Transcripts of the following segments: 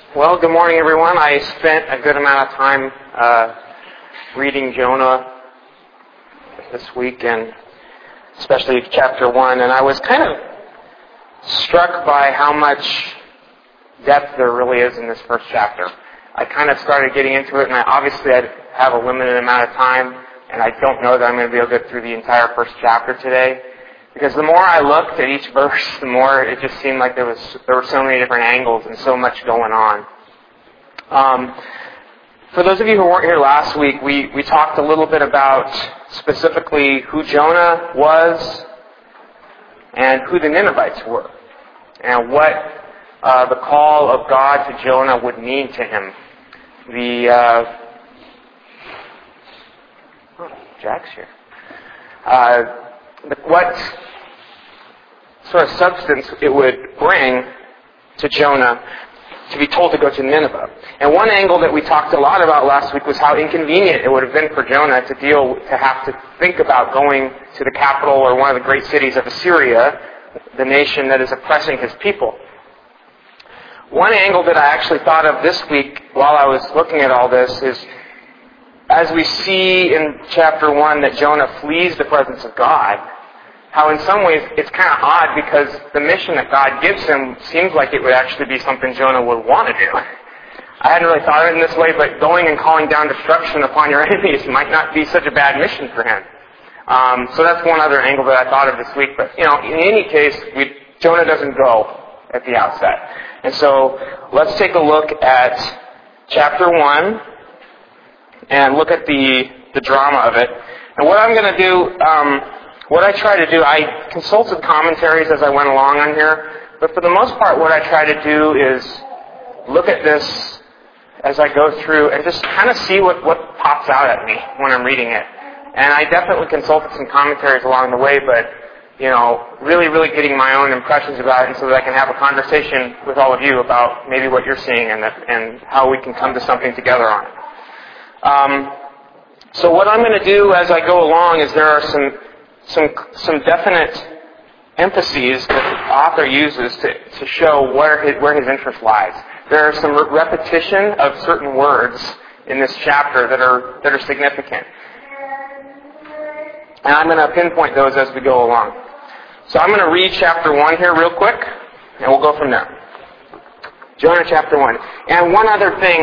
Well, good morning, everyone. I spent a good amount of time reading Jonah this week, and especially chapter 1, and I was kind of struck by how much depth there really is in this first chapter. I kind of started getting into it, and obviously I have a limited amount of time, and I don't know that I'm going to be able to get through the entire first chapter today. Because the more I looked at each verse, the more it just seemed like there were so many different angles and so much going on. For those of you who weren't here last week, we talked a little bit about specifically who Jonah was and who the Ninevites were, and what the call of God to Jonah would mean to him. Jack's here. What sort of substance it would bring to Jonah to be told to go to Nineveh. And one angle that we talked a lot about last week was how inconvenient it would have been for Jonah to have to think about going to the capital or one of the great cities of Assyria, the nation that is oppressing his people. One angle that I actually thought of this week while I was looking at all this is, as we see in chapter 1 that Jonah flees the presence of God, how in some ways it's kind of odd because the mission that God gives him seems like it would actually be something Jonah would want to do. I hadn't really thought of it in this way, but going and calling down destruction upon your enemies might not be such a bad mission for him. So that's one other angle that I thought of this week. But, in any case, Jonah doesn't go at the outset. And so let's take a look at chapter 1 and look at the drama of it. And what I'm going to do, what I try to do, I consulted commentaries as I went along on here, but for the most part what I try to do is look at this as I go through and just kind of see what pops out at me when I'm reading it. And I definitely consulted some commentaries along the way, but, really, really getting my own impressions about it, and so that I can have a conversation with all of you about maybe what you're seeing and how we can come to something together on it. So what I'm going to do as I go along is there are some definite emphases that the author uses to show where his interest lies. There are some repetition of certain words in this chapter that are significant. And I'm going to pinpoint those as we go along. So I'm going to read chapter 1 here real quick, and we'll go from there. Jonah chapter 1. And one other thing,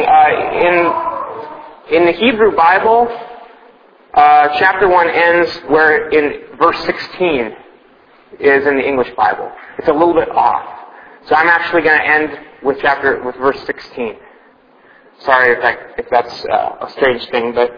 in the Hebrew Bible, chapter 1 ends where in verse 16 is in the English Bible. It's a little bit off. So I'm actually going to end with verse 16. Sorry if that's a strange thing, but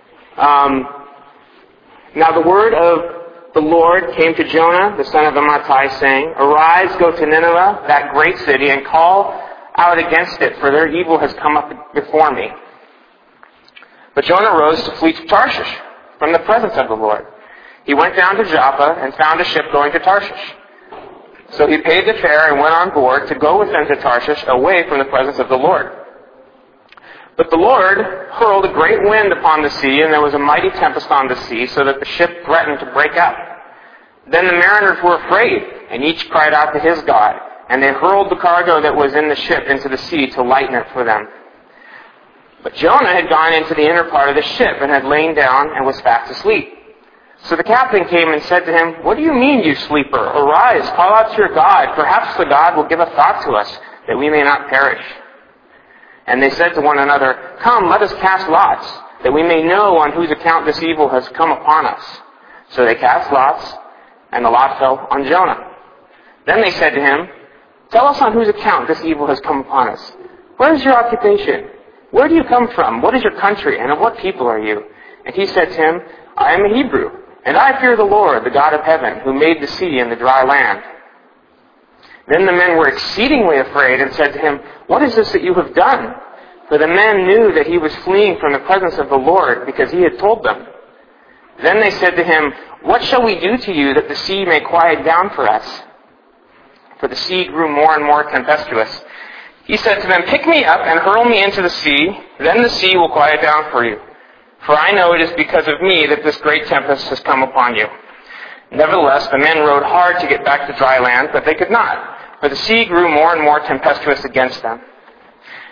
now the word of the Lord came to Jonah, the son of Amittai, saying, "Arise, go to Nineveh, that great city, and call out against it, for their evil has come up before me." But Jonah rose to flee to Tarshish from the presence of the Lord. He went down to Joppa and found a ship going to Tarshish. So he paid the fare and went on board to go with them to Tarshish, away from the presence of the Lord. But the Lord hurled a great wind upon the sea, and there was a mighty tempest on the sea, so that the ship threatened to break up. Then the mariners were afraid, and each cried out to his God, and they hurled the cargo that was in the ship into the sea to lighten it for them. But Jonah had gone into the inner part of the ship and had lain down and was fast asleep. So the captain came and said to him, "What do you mean, you sleeper? Arise, call out to your God. Perhaps the God will give a thought to us, that we may not perish." And they said to one another, "Come, let us cast lots, that we may know on whose account this evil has come upon us." So they cast lots, and the lot fell on Jonah. Then they said to him, "Tell us on whose account this evil has come upon us. What is your occupation? Where do you come from? What is your country? And of what people are you?" And he said to him, "I am a Hebrew, and I fear the Lord, the God of heaven, who made the sea and the dry land." Then the men were exceedingly afraid and said to him, "What is this that you have done?" For the men knew that he was fleeing from the presence of the Lord, because he had told them. Then they said to him, "What shall we do to you that the sea may quiet down for us?" For the sea grew more and more tempestuous. He said to them, "Pick me up and hurl me into the sea, then the sea will quiet down for you. For I know it is because of me that this great tempest has come upon you." Nevertheless, the men rowed hard to get back to dry land, but they could not, for the sea grew more and more tempestuous against them.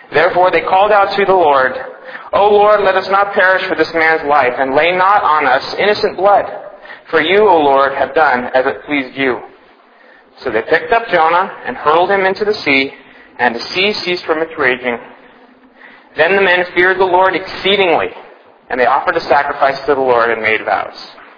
Therefore they called out to the Lord, O Lord, let us not perish for this man's life, and lay not on us innocent blood. For you, O Lord, have done as it pleased you. So they picked up Jonah and hurled him into the sea, and the sea ceased from its raging. Then the men feared the Lord exceedingly, and they offered a sacrifice to the Lord and made vows.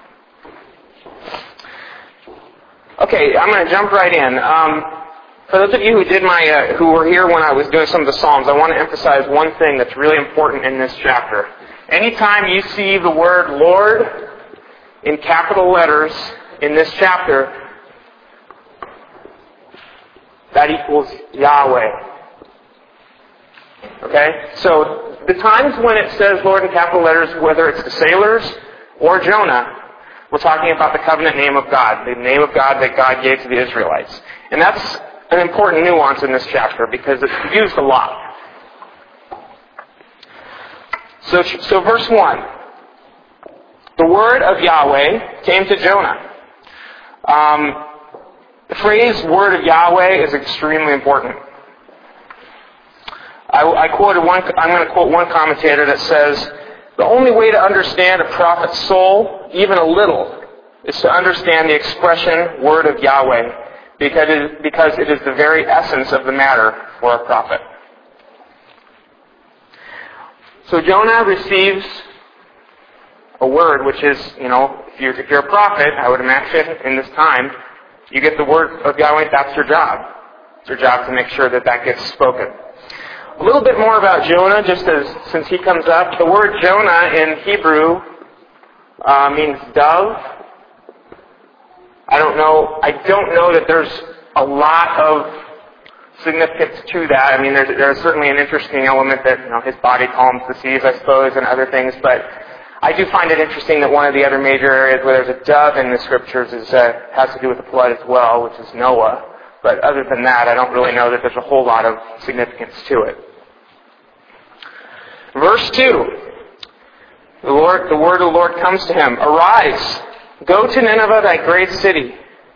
Okay, I'm going to jump right in. For those of you who were here when I was doing some of the Psalms, I want to emphasize one thing that's really important in this chapter. Anytime you see the word Lord in capital letters in this chapter, that equals Yahweh. Okay? So the times when it says Lord in capital letters, whether it's the sailors or Jonah, we're talking about the covenant name of God, the name of God that God gave to the Israelites. And that's an important nuance in this chapter because it's used a lot. So verse 1. The word of Yahweh came to Jonah. The phrase word of Yahweh is extremely important. I'm going to quote one commentator that says, the only way to understand a prophet's soul, even a little, is to understand the expression word of Yahweh, because it is the very essence of the matter for a prophet. So Jonah receives a word, which is, if you're a prophet, I would imagine in this time, you get the word of Yahweh, that's your job. It's your job to make sure that gets spoken. A little bit more about Jonah, since he comes up. The word Jonah in Hebrew means dove. I don't know that there's a lot of significance to that. I mean, there's certainly an interesting element that, his body calms the seas, I suppose, and other things, but I do find it interesting that one of the other major areas where there's a dove in the scriptures has to do with the flood as well, which is Noah. But other than that, I don't really know that there's a whole lot of significance to it. Verse 2. The word of the Lord comes to him. Arise, go to Nineveh, that great city.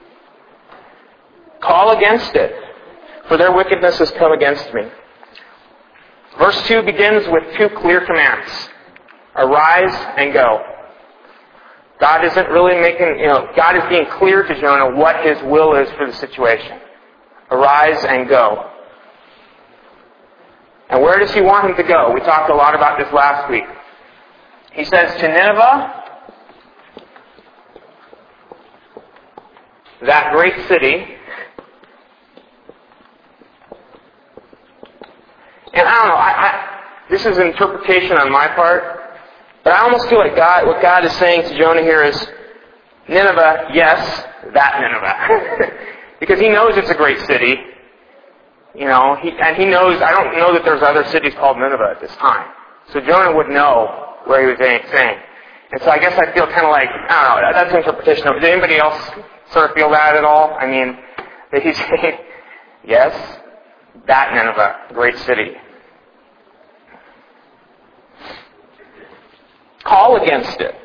Call against it, for their wickedness has come against me. Verse 2 begins with two clear commands. Arise and go. God isn't really God is being clear to Jonah what His will is for the situation. Arise and go. And where does He want him to go? We talked a lot about this last week. He says to Nineveh, that great city. And I don't know, this is an interpretation on my part, but I almost feel like what God is saying to Jonah here is, Nineveh, yes, that Nineveh. Because He knows it's a great city. He knows, I don't know that there's other cities called Nineveh at this time. So Jonah would know where he was saying. And so I guess I feel kind of like, I don't know, that's an interpretation of it. Does anybody else sort of feel that at all? I mean, that He's saying, yes, that Nineveh, great city. Call against it.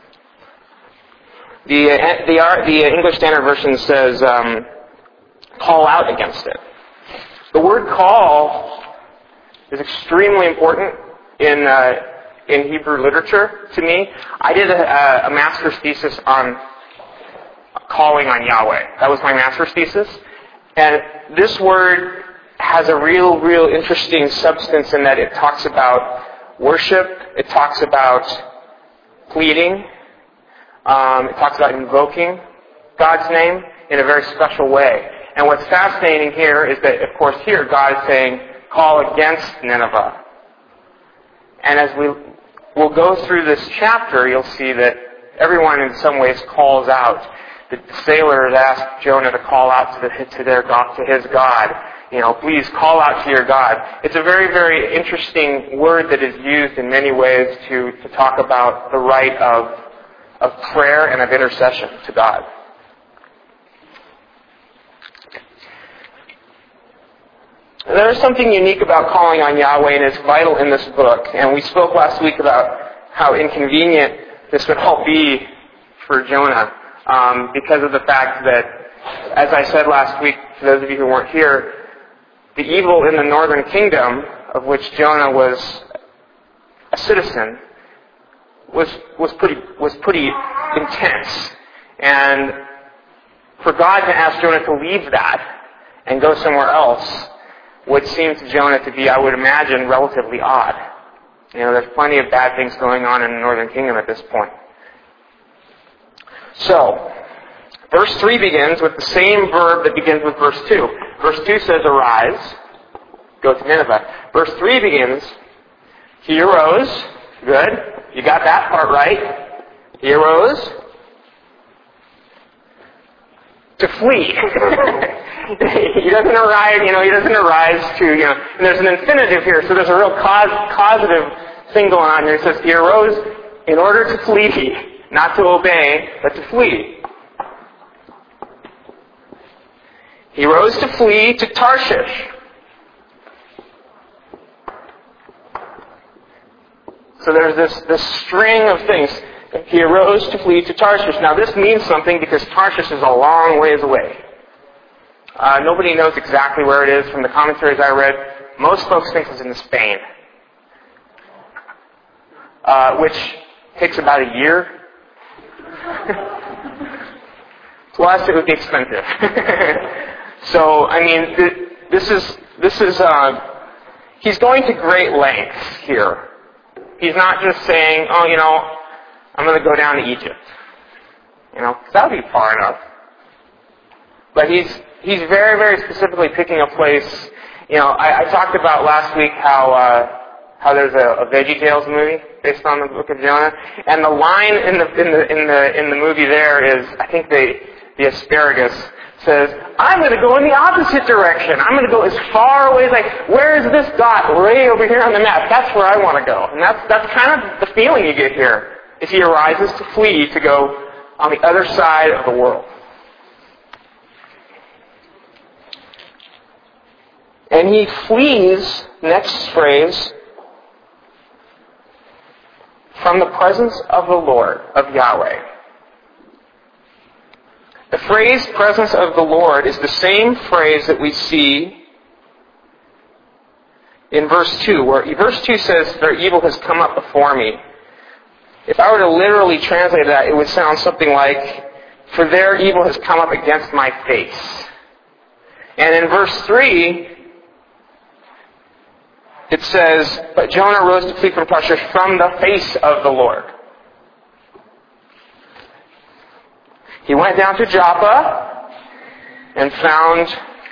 The English Standard Version says, call out against it. The word call is extremely important in Hebrew literature to me. I did a master's thesis on calling on Yahweh. That was my master's thesis. And this word has a real interesting substance in that it talks about worship, it talks about pleading, it talks about invoking God's name in a very special way. And what's fascinating here is that, of course, here God is saying, call against Nineveh. And as we'll go through this chapter, you'll see that everyone in some ways calls out. The sailors ask Jonah to call out to his God. Please call out to your God. It's a very interesting word that is used in many ways to talk about the right of prayer and of intercession to God. There is something unique about calling on Yahweh, and it's vital in this book. And we spoke last week about how inconvenient this would all be for Jonah because of the fact that, as I said last week, to those of you who weren't here, the evil in the northern kingdom of which Jonah was a citizen, was pretty intense. And for God to ask Jonah to leave that and go somewhere else would seem to Jonah to be, I would imagine, relatively odd. There's plenty of bad things going on in the northern kingdom at this point. So, verse 3 begins with the same verb that begins with verse 2. Verse 2 says, arise, go to Nineveh. Verse 3 begins, he arose. Good. You got that part right. He arose to flee. He doesn't arise, he doesn't arise to, and there's an infinitive here, so there's a real causative thing going on here. It says he arose in order to flee, not to obey, but to flee. He rose to flee to Tarshish. So there's this string of things. He arose to flee to Tarshish. Now this means something because Tarshish is a long ways away. Nobody knows exactly where it is from the commentaries I read. Most folks think it's in Spain, which takes about a year. Plus, it would be expensive. So, this is. He's going to great lengths here. He's not just saying, I'm going to go down to Egypt. Because that would be far enough. But he's very, very specifically picking a place. I talked about last week how there's a VeggieTales movie based on the book of Jonah, and the line in the movie there is, I think the asparagus says, I'm going to go in the opposite direction. I'm going to go as far away as where is this dot? Way over here on the map. That's where I want to go. And that's kind of the feeling you get here. Is he arises to flee, to go on the other side of the world. And he flees, next phrase, from the presence of the Lord, of Yahweh. The phrase presence of the Lord is the same phrase that we see in verse 2, where verse 2 says, their evil has come up before me. If I were to literally translate that, it would sound something like, for their evil has come up against my face. And in verse 3, it says, but Jonah rose to flee from Tarshish from the face of the Lord. He went down to Joppa and found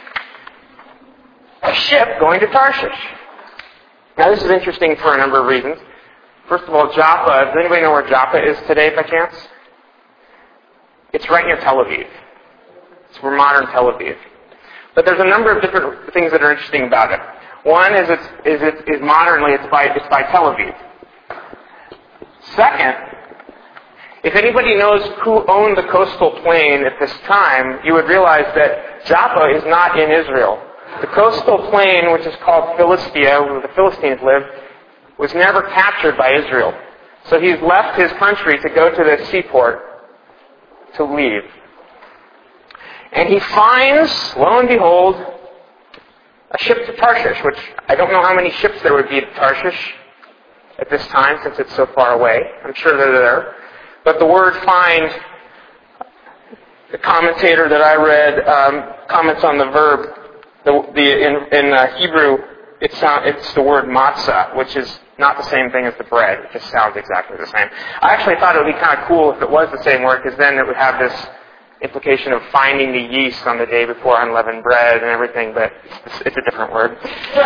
a ship going to Tarshish. Now this is interesting for a number of reasons. First of all, Joppa, does anybody know where Joppa is today by chance? It's right near Tel Aviv. It's where modern Tel Aviv. But there's a number of different things that are interesting about it. One is modernly it's by Tel Aviv. Second, if anybody knows who owned the coastal plain at this time, you would realize that Joppa is not in Israel. The coastal plain, which is called Philistia, where the Philistines lived, was never captured by Israel. So he's left his country to go to the seaport to leave. And he finds, lo and behold, a ship to Tarshish, which I don't know how many ships there would be to Tarshish at this time since it's so far away. I'm sure they're there. But the word find, the commentator that I read comments on the verb. In Hebrew, it's the word matzah, which is not the same thing as the bread. It just sounds exactly the same. I actually thought it would be kind of cool if it was the same word, because then it would have this implication of finding the yeast on the day before unleavened bread and everything, but it's a different word.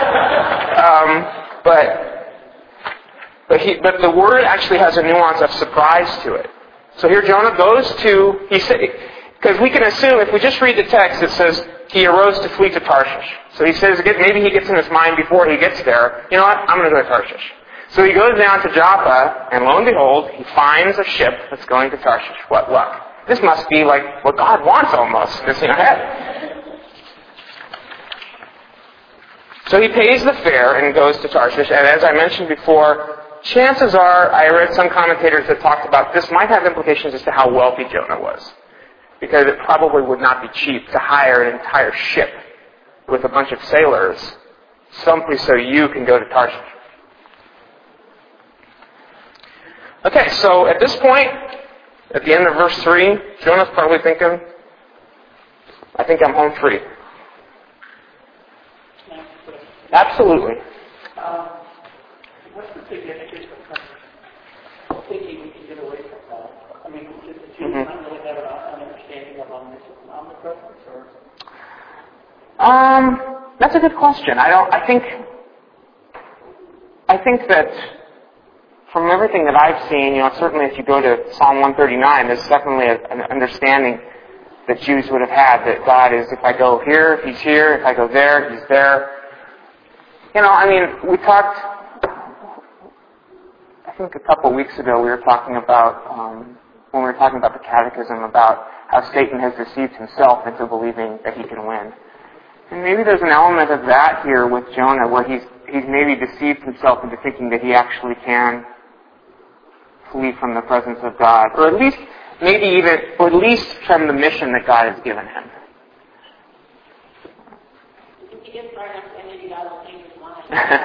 But the word actually has a nuance of surprise to it. So here Jonah goes to, because we can assume, if we just read the text, it says, he arose to flee to Tarshish. So he says, maybe he gets in his mind before he gets there, you know what, I'm going to go to Tarshish. So he goes down to Joppa, and lo and behold, he finds a ship that's going to Tarshish. What luck. This must be like what God wants almost. So he pays the fare and goes to Tarshish, and as I mentioned before, chances are, I read some commentators that talked about this might have implications as to how wealthy Jonah was. Because it probably would not be cheap to hire an entire ship with a bunch of sailors simply so you can go to Tarshish. Okay, so at this point, at the end of verse 3, Jonah's probably thinking, I think I'm home free. Absolutely. What's the significance of thinking we can get away from God? I mean, did the Jews not really have an understanding of omnipresence, or? That's a good question. I think that from everything that I've seen, certainly if you go to Psalm 139, there's definitely an understanding that Jews would have had that God is, if I go here, He's here. If I go there, He's there. We talked, I think a couple of weeks ago, we were talking about, when we were talking about the catechism, about how Satan has deceived himself into believing that he can win. And maybe there's an element of that here with Jonah, where he's maybe deceived himself into thinking that he actually can flee from the presence of God, or at least from the mission that God has given him. He gets right up and maybe God will change his mind.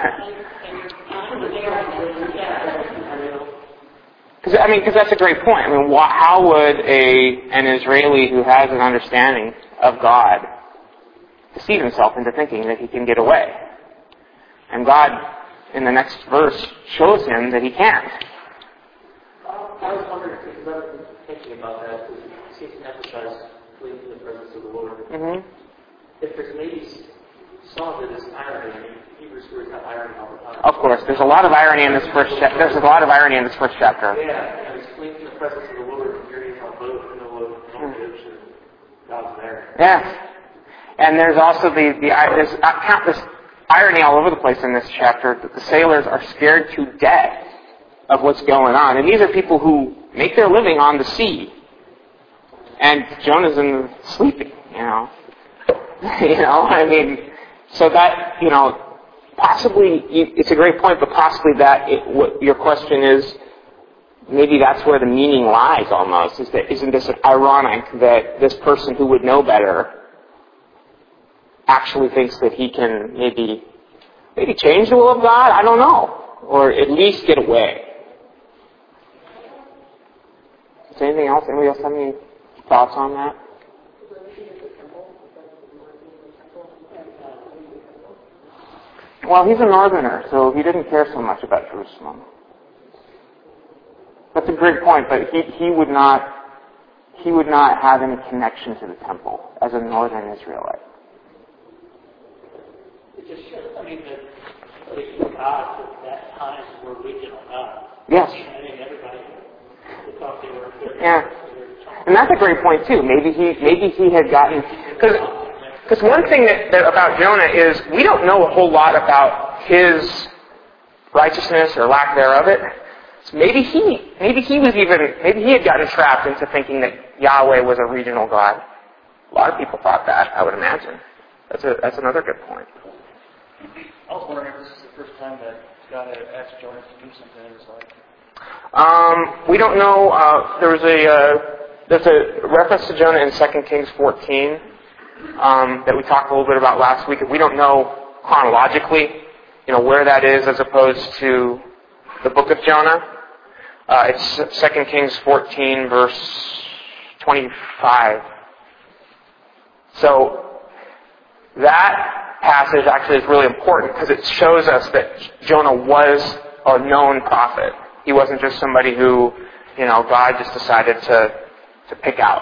Because that's a great point. How would an Israeli who has an understanding of God deceive himself into thinking that he can get away? And God, in the next verse, shows him that he can't. I was wondering, because I've been thinking about that, because it seems to emphasize fleeing from the presence of the Lord. Mm-hmm. If there's maybe some of it is irony, Hebrews stories have irony all the time. Of course, there's a lot of irony in this first chapter. There's a lot of irony in this first chapter. Yeah, and it's fleeing from the presence of the Lord, and you're in a boat in the middle of no ditch, and God's there. Yes. And there's also there's countless irony all over the place in this chapter, that the sailors are scared to death of what's going on. And these are people who make their living on the sea. And Jonah's sleeping, So that, possibly, it's a great point, but possibly what your question is, maybe that's where the meaning lies almost, isn't this ironic that this person who would know better actually thinks that he can maybe change the will of God? I don't know. Or at least get away. Is there anything else? Anybody else have any thoughts on that? Well, he's a northerner, so he didn't care so much about Jerusalem. That's a great point, but he would not have any connection to the temple as a northern Israelite. It just shows, the gods at that time were regional gods. Yes. Everybody thought they were good. Yeah. And that's a great point too. Maybe he had gotten, because one thing that about Jonah is we don't know a whole lot about his righteousness or lack thereof. So maybe he had gotten trapped into thinking that Yahweh was a regional God. A lot of people thought that, I would imagine. That's another good point. I was wondering if this is the first time that God had asked Jonah to do something in his life. We don't know. There's a reference to Jonah in 2 Kings 14 that we talked a little bit about last week. We don't know chronologically, where that is as opposed to the book of Jonah. It's 2 Kings 14, verse 25. So that passage actually is really important because it shows us that Jonah was a known prophet. He wasn't just somebody who, God just decided to pick out.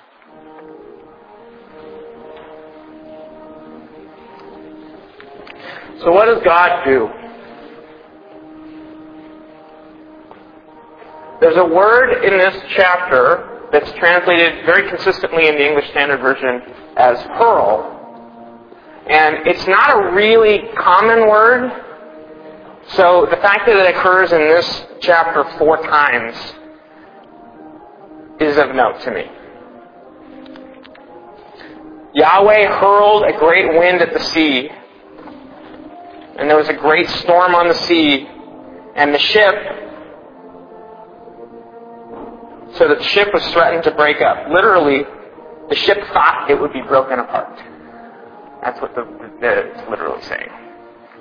So what does God do? There's a word in this chapter that's translated very consistently in the English Standard Version as hurl. And it's not a really common word. So the fact that it occurs in this chapter 4 times is of note to me. Yahweh hurled a great wind at the sea, and there was a great storm on the sea, and the ship was threatened to break up. Literally, the ship thought it would be broken apart. That's what it's literally saying.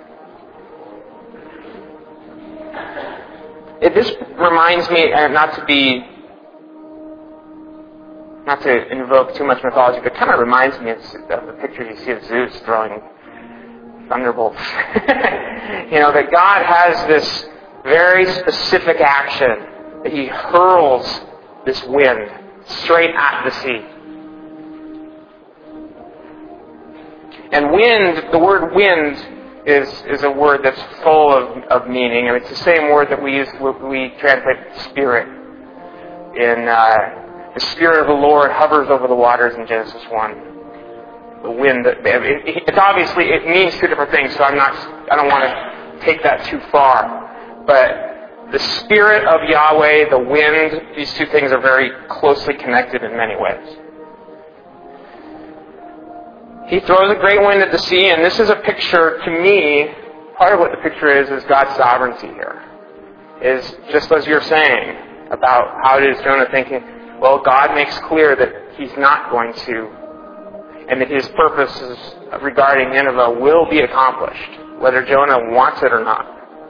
This reminds me, not to invoke too much mythology, but it kind of reminds me of the pictures you see of Zeus throwing thunderbolts. That God has this very specific action that he hurls this wind straight at the sea. And wind, the word wind is a word that's full of meaning. And it's the same word that we translate spirit. In the Spirit of the Lord hovers over the waters in Genesis 1. The wind, it's obviously, it means two different things, so I don't want to take that too far. But the Spirit of Yahweh, the wind, these two things are very closely connected in many ways. He throws a great wind at the sea, and this is a picture, to me, part of what the picture is God's sovereignty here. Is just as you're saying about how it is Jonah thinking, well, God makes clear that he's not going to, and that his purposes regarding Nineveh will be accomplished, whether Jonah wants it or not.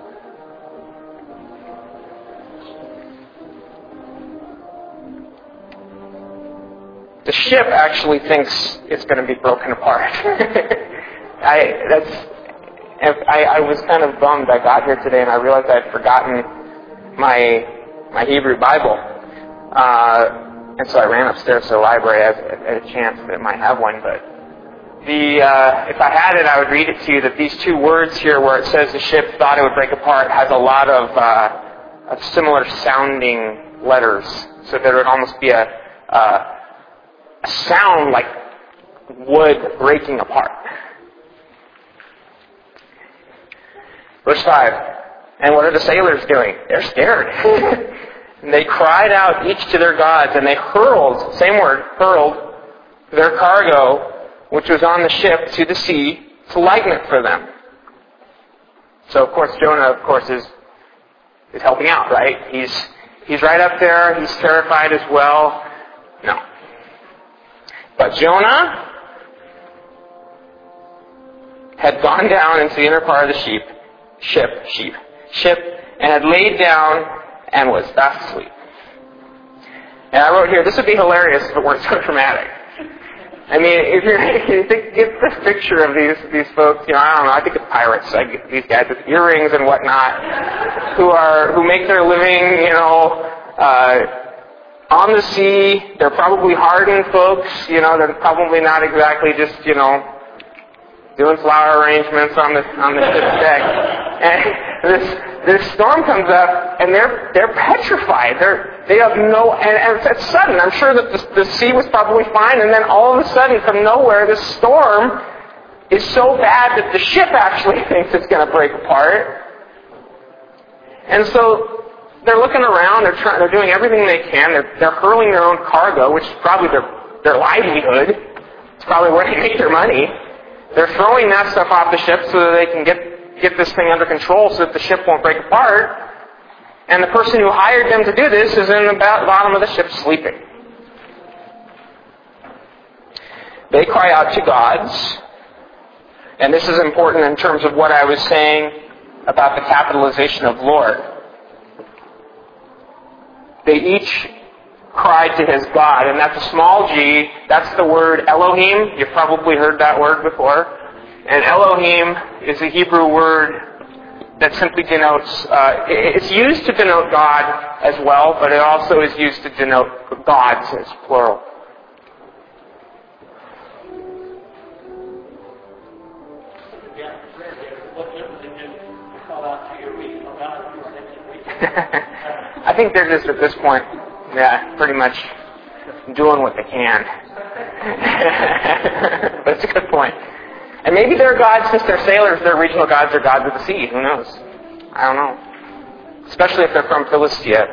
The ship actually thinks it's going to be broken apart. I was kind of bummed. I got here today and I realized I'd forgotten my Hebrew Bible. And so I ran upstairs to the library. I had a chance that it might have one, but if I had it, I would read it to you that these two words here where it says the ship thought it would break apart has a lot of similar sounding letters, so there would almost be a sound like wood breaking apart. Verse 5. And what are the sailors doing? They're scared. And they cried out each to their gods, and they hurled, same word, hurled, their cargo, which was on the ship, to the sea, to lighten it for them. So, of course, Jonah, is helping out, right? He's right up there. He's terrified as well. No. But Jonah had gone down into the inner part of the ship, and had laid down and was fast asleep. And I wrote here, this would be hilarious if it weren't so dramatic. I mean, if you get this picture of these folks, I don't know, I think of pirates, these guys with earrings and whatnot, who make their living, on the sea. They're probably hardened folks, they're probably not exactly just, doing flower arrangements on the ship's deck. And this storm comes up, and they're petrified. They have no, and it's sudden. I'm sure that the sea was probably fine, and then all of a sudden, from nowhere, this storm is so bad that the ship actually thinks it's going to break apart. And so they're looking around. They're doing everything they can. They're hurling their own cargo, which is probably their livelihood. It's probably where they make their money. They're throwing that stuff off the ship so that they can get this thing under control so that the ship won't break apart. And the person who hired them to do this is in the bottom of the ship sleeping. They cry out to gods. And this is important in terms of what I was saying about the capitalization of Lord. They each cried to his God, and that's a small g. That's the word Elohim. You've probably heard that word before. And Elohim is a Hebrew word that simply denotes, it's used to denote God as well, but it also is used to denote gods as plural. I think they're just at this point, pretty much doing what they can. But it's a good point. And maybe their gods, since they're sailors, their regional gods are gods of the sea. Who knows? I don't know. Especially if they're from Philistia.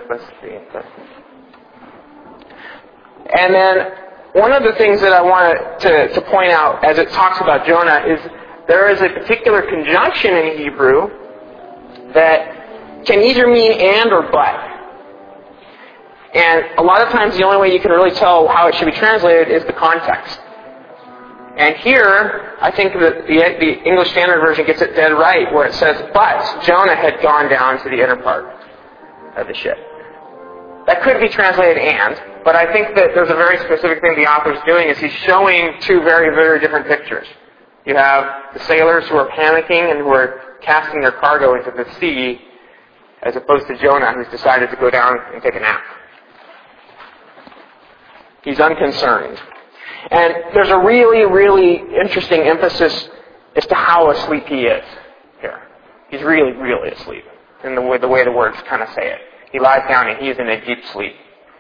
And then one of the things that I wanted to point out as it talks about Jonah is there is a particular conjunction in Hebrew that can either mean and or but. And a lot of times the only way you can really tell how it should be translated is the context. And here, I think that the English Standard Version gets it dead right, where it says, but Jonah had gone down to the inner part. of the ship. That could be translated and, but I think that there's a very specific thing the author's doing is he's showing two very, very different pictures. You have the sailors who are panicking and who are casting their cargo into the sea, as opposed to Jonah, who's decided to go down and take a nap. He's unconcerned. And there's a really, really interesting emphasis as to how asleep he is here. He's really, really asleep, in the way the words kind of say it. He lies down and he is in a deep sleep.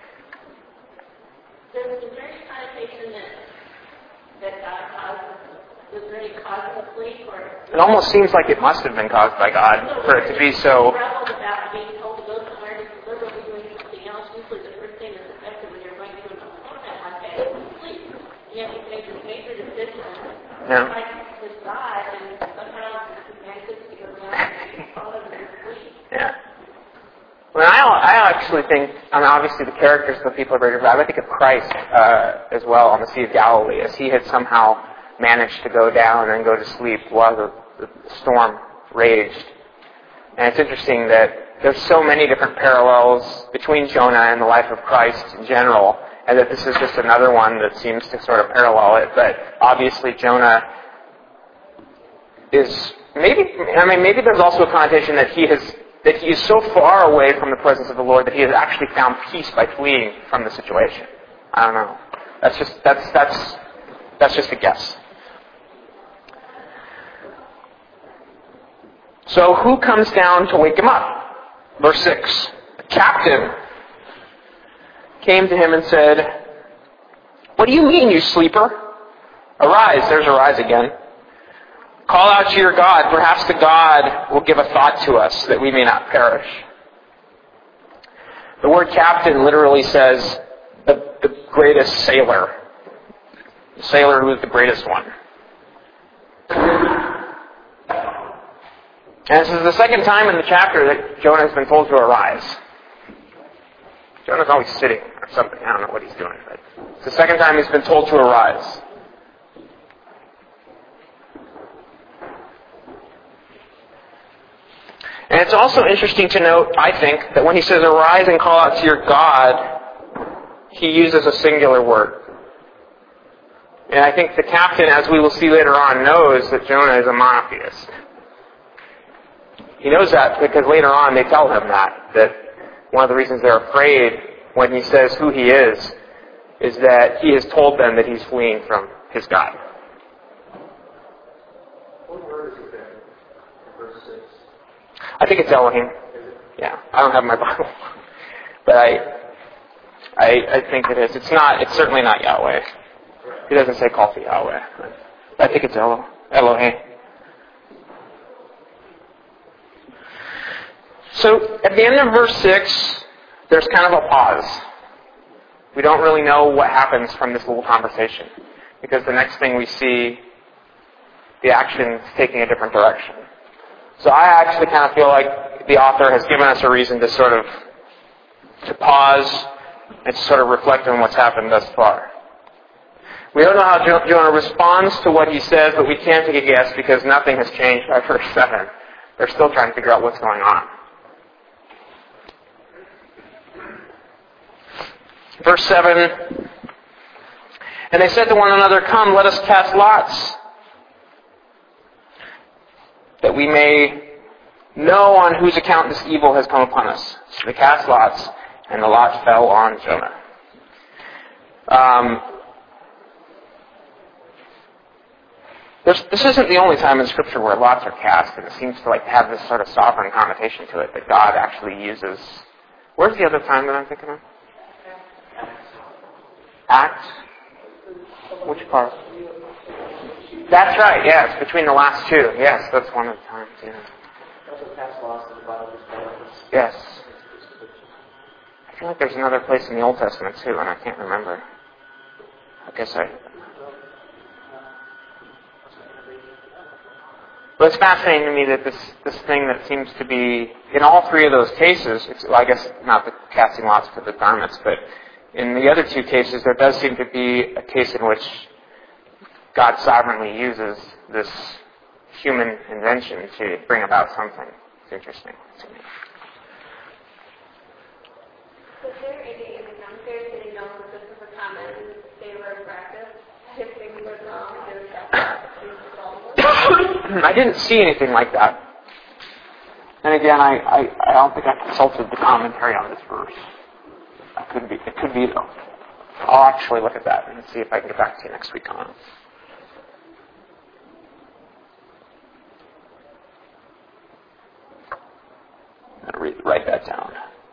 There was any connotation that God caused. Was there any cause of sleep, or? It almost seems like it must have been caused by God for it to be so. Rebelled about being told to go somewhere and deliberately doing something else. Usually, the first thing that's affected when you're going to an appointment like that is sleep. You have to make this major decision. Yeah. Like with God, and somehow it manages to go down and fall into sleep. Yeah. Well, I actually think, obviously the characters of the people are very different. I think of Christ as well on the Sea of Galilee, as he had somehow managed to go down and go to sleep while the storm raged. And it's interesting that there's so many different parallels between Jonah and the life of Christ in general, and that this is just another one that seems to sort of parallel it. But obviously Jonah is maybe there's also a connotation that he is so far away from the presence of the Lord that he has actually found peace by fleeing from the situation. I don't know. That's just a guess. So who comes down to wake him up? Verse 6. The captain came to him and said, "What do you mean, you sleeper? Arise," there's arise again. "Call out to your God. Perhaps the God will give a thought to us that we may not perish." The word captain literally says the greatest sailor. The sailor who is the greatest one. And this is the second time in the chapter that Jonah has been told to arise. Jonah's always sitting or something. I don't know what he's doing, but it's the second time he's been told to arise. And it's also interesting to note, I think, that when he says arise and call out to your God, he uses a singular word. And I think the captain, as we will see later on, knows that Jonah is a monotheist. He knows that because later on they tell him that one of the reasons they're afraid when he says who he is that he has told them that he's fleeing from his God. What word is it then? Verse 6. I think it's Elohim. Yeah, I don't have my Bible, but I think it is. It's certainly not Yahweh. He doesn't say call for Yahweh. I think it's Elohim. So at the end of verse 6, there's kind of a pause. We don't really know what happens from this little conversation, because the next thing we see, the action is taking a different direction. So I actually kind of feel like the author has given us a reason to sort of to pause and to sort of reflect on what's happened thus far. We don't know how Jonah responds to what he says, but we can take a guess because nothing has changed by verse 7. They're still trying to figure out what's going on. Verse 7, and they said to one another, "Come, let us cast lots, that we may know on whose account this evil has come upon us." So they cast lots, and the lot fell on Jonah. This isn't the only time in Scripture where lots are cast, and it seems to have this sort of sovereign connotation to it that God actually uses. Where's the other time that I'm thinking of? Acts? Which part? That's right, yes, between the last two. Yes, that's one of the times, yeah. Yes. I feel like there's another place in the Old Testament too, and I can't remember. But it's fascinating to me that this thing that seems to be, in all three of those cases, I guess not the casting lots for the garments, but in the other two cases, there does seem to be a case in which God sovereignly uses this human invention to bring about something. It's interesting to me. I didn't see anything like that. And again, I don't think I consulted the commentary on this verse. It could be though. I'll actually look at that and see if I can get back to you next week on it. I'm going to write that down.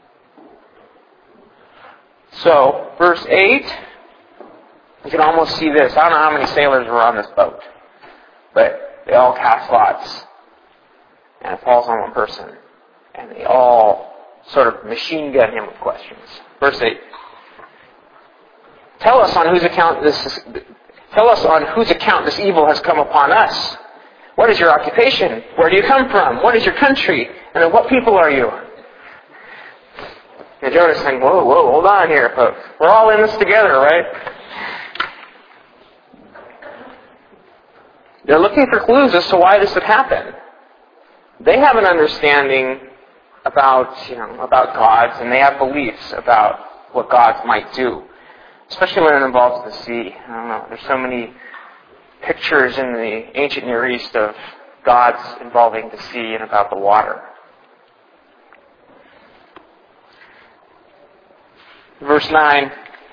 So, verse 8, you can almost see this. I don't know how many sailors were on this boat, but they all cast lots, and it falls on one person, and they all sort of machine gun him with questions. Verse 8. Tell us on whose account this evil has come upon us. What is your occupation? Where do you come from? What is your country? And what people are you? And Jonah's saying, whoa, hold on here, folks. We're all in this together, right? They're looking for clues as to why this would happen. They have an understanding about gods, and they have beliefs about what gods might do, especially when it involves the sea. I don't know. There's so many pictures in the ancient Near East of gods involving the sea and about the water. Verse 9.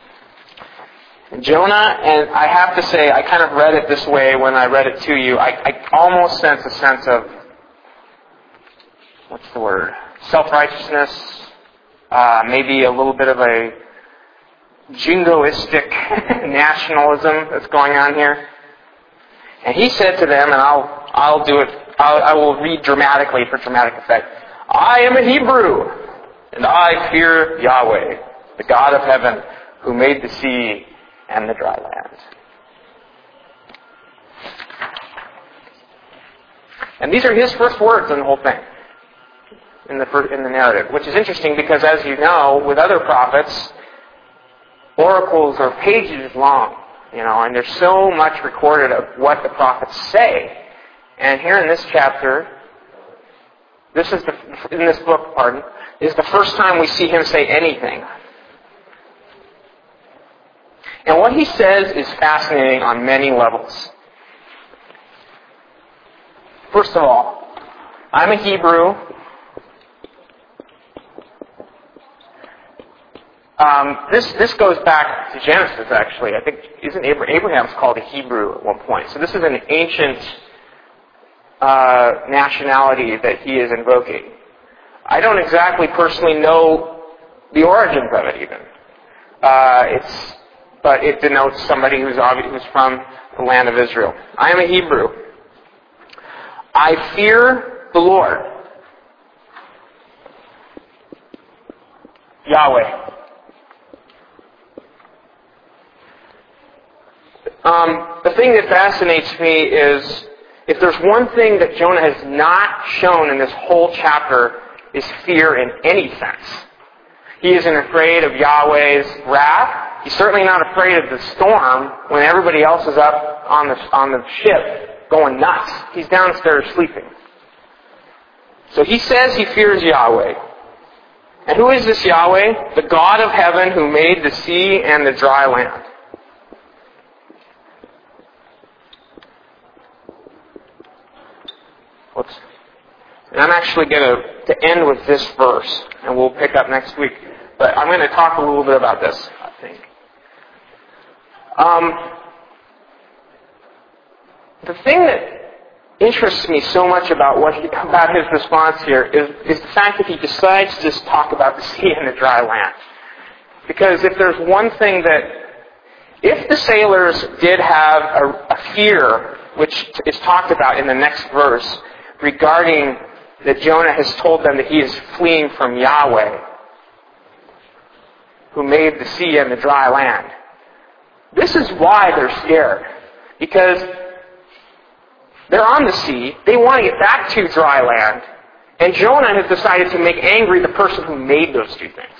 Jonah, and I have to say, I kind of read it this way when I read it to you. I almost sense a sense of, what's the word? Self-righteousness, maybe a little bit of a jingoistic nationalism that's going on here. And he said to them, and I'll do it, I will read dramatically for dramatic effect. I am a Hebrew, and I fear Yahweh, the God of heaven, who made the sea and the dry land. And these are his first words in the whole thing, in the narrative, which is interesting because, as you know, with other prophets, oracles are pages long, and there's so much recorded of what the prophets say. And here in this chapter, is the first time we see him say anything. And what he says is fascinating on many levels. First of all, I'm a Hebrew. This goes back to Genesis, actually. I think Abraham's called a Hebrew at one point. So this is an ancient nationality that he is invoking. I don't exactly personally know the origins of it, even. But it denotes somebody who's from the land of Israel. I am a Hebrew. I fear the Lord, Yahweh. The thing that fascinates me is, if there's one thing that Jonah has not shown in this whole chapter, is fear in any sense. He isn't afraid of Yahweh's wrath. He's certainly not afraid of the storm when everybody else is up on the ship going nuts. He's downstairs sleeping. So he says he fears Yahweh. And who is this Yahweh? The God of heaven who made the sea and the dry land. And I'm actually going to end with this verse, and we'll pick up next week. But I'm going to talk a little bit about this, I think. The thing that interests me so much about his response here is the fact that he decides to just talk about the sea and the dry land. Because if there's one thing that, if the sailors did have a fear, which is talked about in the next verse, regarding that Jonah has told them that he is fleeing from Yahweh, who made the sea and the dry land. This is why they're scared. Because they're on the sea, they want to get back to dry land, and Jonah has decided to make angry the person who made those two things.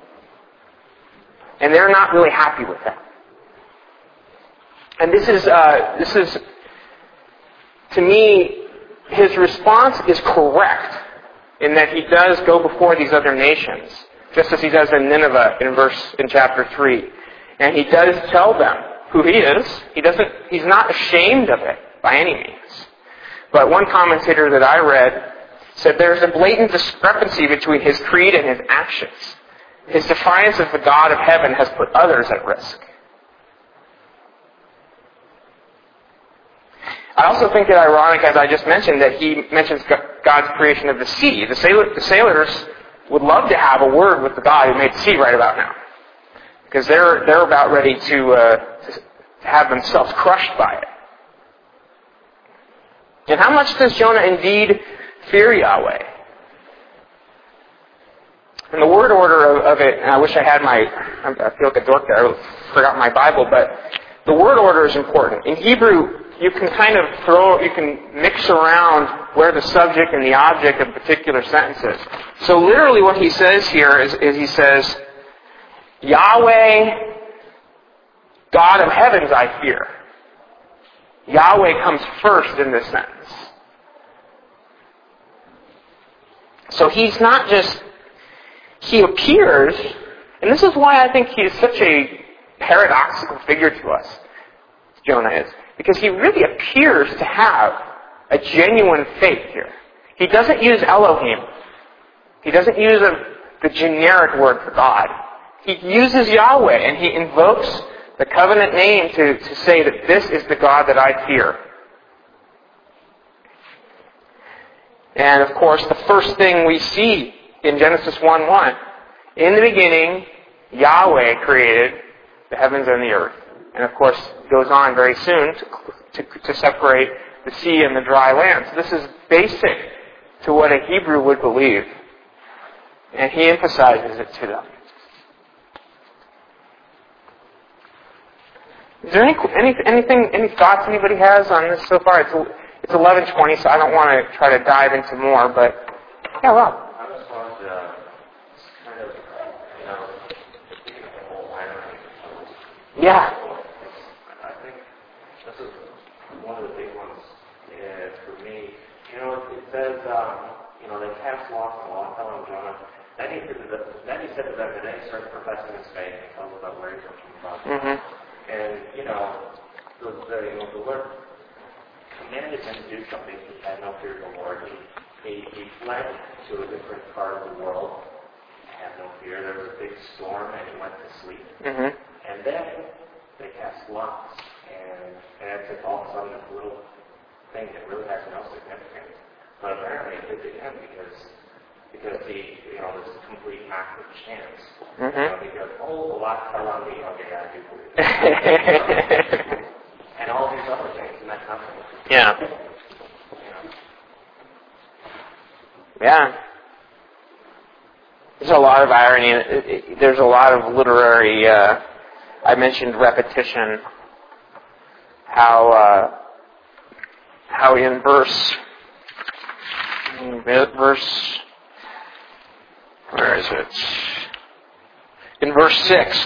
And they're not really happy with that. And this is, to me, his response is correct in that he does go before these other nations, just as he does in Nineveh in chapter 3. And he does tell them who he is. He's not ashamed of it by any means. But one commentator that I read said there's a blatant discrepancy between his creed and his actions. His defiance of the God of heaven has put others at risk. I also think it ironic, as I just mentioned, that he mentions God's creation of the sea. The sailors would love to have a word with the God who made the sea right about now, because they're about ready to have themselves crushed by it. And how much does Jonah indeed fear Yahweh? And the word order of it, and I wish I had I feel like a dork there, I forgot my Bible, but the word order is important. In Hebrew, you can mix around where the subject and the object of particular sentences. So literally what he says here is he says, Yahweh, God of heavens, I fear. Yahweh comes first in this sentence. So he's not just, he appears, and this is why I think he is such a paradoxical figure to us, Jonah is, because he really appears to have a genuine faith here. He doesn't use Elohim. He doesn't use the generic word for God. He uses Yahweh, and he invokes the covenant name to say that this is the God that I fear. And of course, the first thing we see in Genesis 1:1, in the beginning, Yahweh created the heavens and the earth. And of course, it goes on very soon to separate the sea and the dry land. So this is basic to what a Hebrew would believe. And he emphasizes it to them. Is there any thoughts anybody has on this so far? It's 11:20, so I don't want to try to dive into more, but yeah, Rob. I just wanted to kind of, think of the whole irony. Yeah. I think this is one of the big ones for me. It says, they cast lots and lots on Jonah. Then he said to them, and then he started professing his faith and tells them about where he's coming from. Mm-hmm. And, the Lord commanded him to do something. He had no fear of the Lord. He fled to a different part of the world. Had no fear. There was a big storm, and he went to sleep. Mm-hmm. And then they cast lots, and it's all of a sudden this little thing that really has no significance. But apparently it did to him because this complete act of chance. Mm-hmm. Because, the lot fell on me. Okay, I do believe it. And all these other things, and that's nothing. Yeah. Yeah. There's a lot of irony. There's a lot of literary, I mentioned repetition, how in verse, where is it? In verse 6,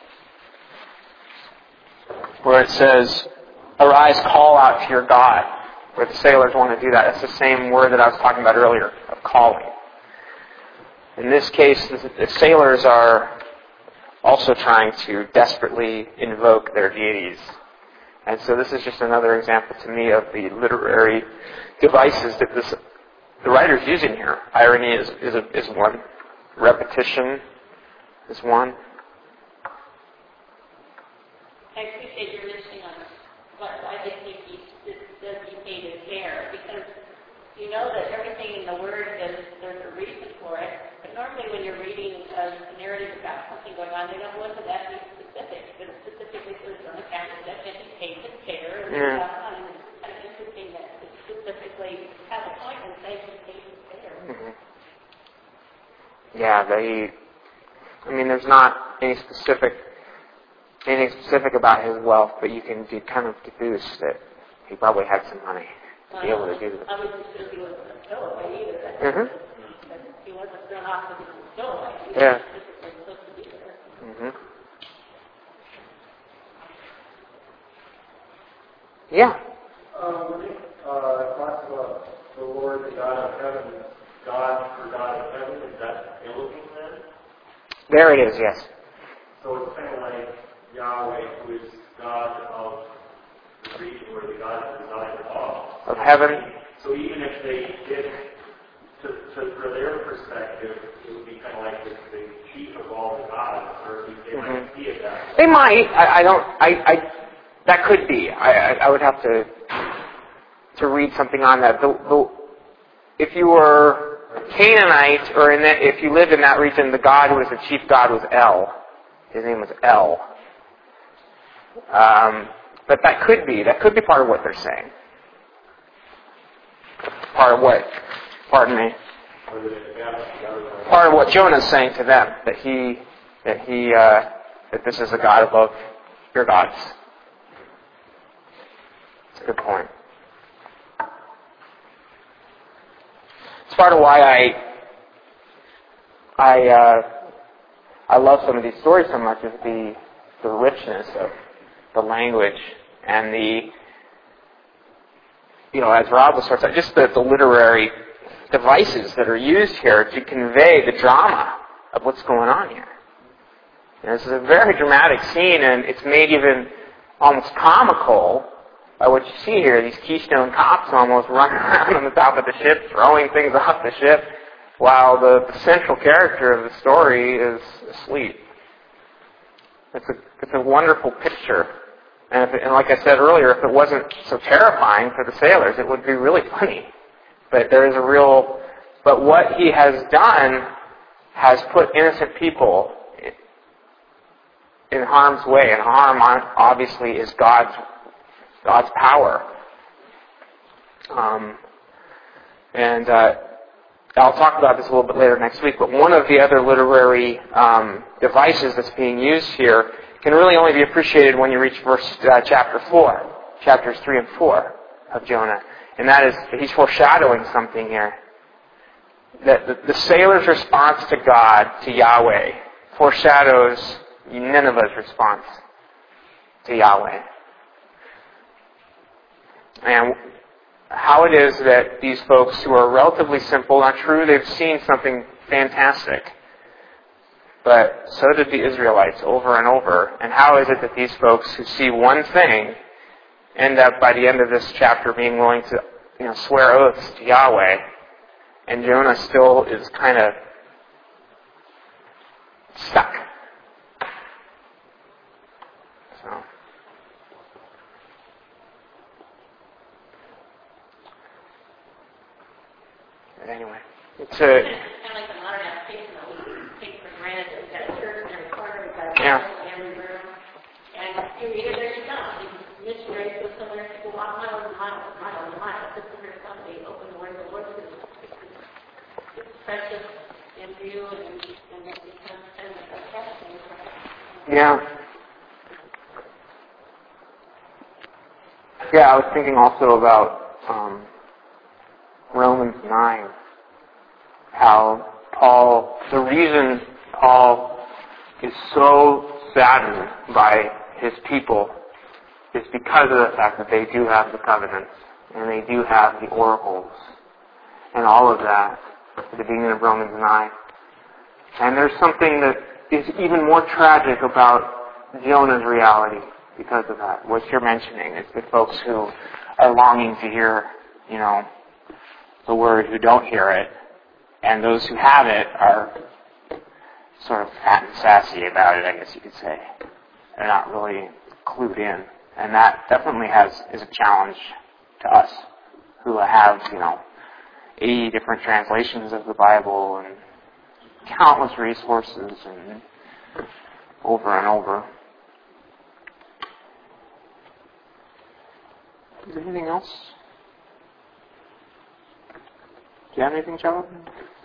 where it says, arise, call out to your God, where the sailors want to do that. That's the same word that I was talking about earlier, of calling. In this case, the sailors are also trying to desperately invoke their deities. And so this is just another example to me of the literary devices that the writer's using here. Irony is one. Repetition is one. I appreciate your mentioning on what I think he says he paid his care, because you know that everything in the Word there's a reason for it. But normally when you're reading a narrative about something going on, they don't go into that specific. But it specifically says on the account that he paid his care, and it's kind of interesting that it specifically has a point and says he paid his care. Mm-hmm. Yeah, there's not anything specific about his wealth, but you can kind of deduce that he probably had some money to be able to do this. I wasn't sure he wasn't a stowaway either. Mm-hmm. He wasn't thrown off because he was a stowaway. He Yeah. was specifically supposed to be there. Mm-hmm. Yeah. When it talks about the Lord, the God of heaven, God for God of heaven, is that Elohim then? There it is, yes. So it's kind of like Yahweh, who is God of the region where the God is residing Of heaven. So even if they did, for their perspective, it would be kind of like the chief of all the gods, or they might see it that way. They might. That could be. I would have to read something on that. If you were Canaanite, or if you lived in that region, the god who was the chief god was El. His name was El. But that could be part of what they're saying. Part of what? Pardon me. Part of what Jonah's saying to them, that this is a God above your gods. That's a good point. It's part of why I love some of these stories so much, is the richness of the language and as Rob was sort of just the literary devices that are used here to convey the drama of what's going on here. This is a very dramatic scene, and it's made even almost comical by what you see here. These Keystone Cops almost running around on the top of the ship, throwing things off the ship, while the central character of the story is asleep. It's a wonderful picture. And like I said earlier, if it wasn't so terrifying for the sailors, it would be really funny. But there is but what he has done has put innocent people in harm's way, and harm obviously is God's power. And I'll talk about this a little bit later next week, but one of the other literary devices that's being used here can really only be appreciated when you reach chapters 3 and 4 of Jonah. And that is, he's foreshadowing something here. That the sailor's response to God, to Yahweh, foreshadows Nineveh's response to Yahweh. And how it is that these folks who are relatively simple, not true, they've seen something fantastic. But so did the Israelites over and over. And how is it that these folks who see one thing end up by the end of this chapter being willing to, swear oaths to Yahweh, and Jonah still is kind of stuck. So. Anyway, it's kind of like the modern application that we take for granted. That we've got a church in every corner, we've got a Bible in every room, and you read it, there you go. Missionaries go somewhere, people walk miles and miles and miles and miles just to hear somebody open the word of the Lord. It's precious in view, and it becomes kind of a fascinating. Yeah. Yeah, I was thinking also about Romans 9. How the reason Paul is so saddened by his people is because of the fact that they do have the covenants, and they do have the oracles, and all of that at the beginning of Romans 9. And there's something that is even more tragic about Jonah's reality because of that. What you're mentioning is the folks who are longing to hear, the word, who don't hear it, and those who have it are sort of fat and sassy about it, I guess you could say. They're not really clued in. And that definitely is a challenge to us who have, 80 different translations of the Bible and countless resources and over and over. Is there anything else? Do you have anything, Jonathan?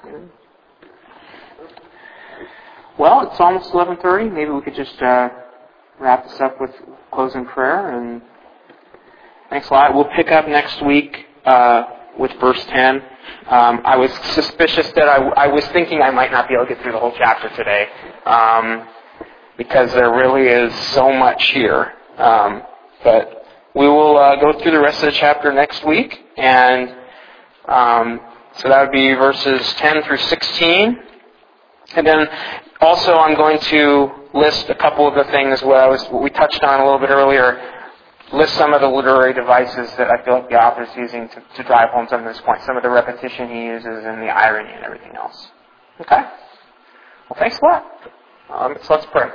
Well, it's almost 11:30. Maybe we could just wrap this up with closing prayer. And thanks a lot. We'll pick up next week with verse 10. I was suspicious that I was thinking I might not be able to get through the whole chapter today because there really is so much here. But we will go through the rest of the chapter next week, and so that would be verses 10 through 16. And then also I'm going to list a couple of the things what we touched on a little bit earlier. list some of the literary devices that I feel like the author's using to drive home some of this point. Some of the repetition he uses and the irony and everything else. Okay? Well, thanks a lot. So let's pray.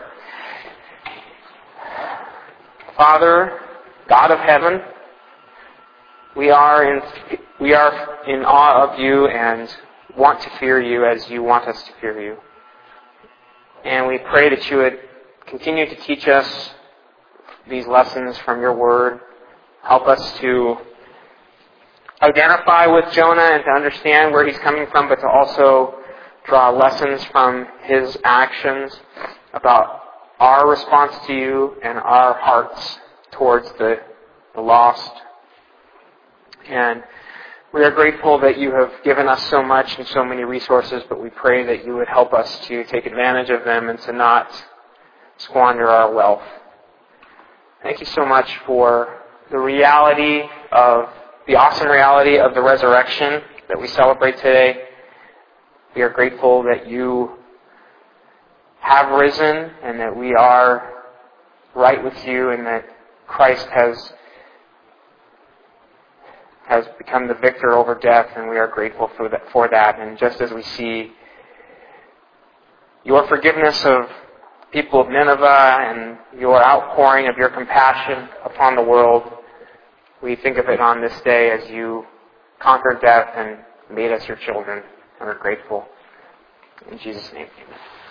Father, God of heaven, we are in awe of you and want to fear you as you want us to fear you. And we pray that you would continue to teach us these lessons from your word. Help us to identify with Jonah and to understand where he's coming from, but to also draw lessons from his actions about our response to you and our hearts towards the lost. And we are grateful that you have given us so much and so many resources, but we pray that you would help us to take advantage of them and to not squander our wealth. Thank you so much for the awesome reality of the resurrection that we celebrate today. We are grateful that you have risen and that we are right with you and that Christ has become the victor over death, and we are grateful for that. And just as we see your forgiveness of people of Nineveh and your outpouring of your compassion upon the world, we think of it on this day as you conquered death and made us your children, and we're grateful. In Jesus' name, amen.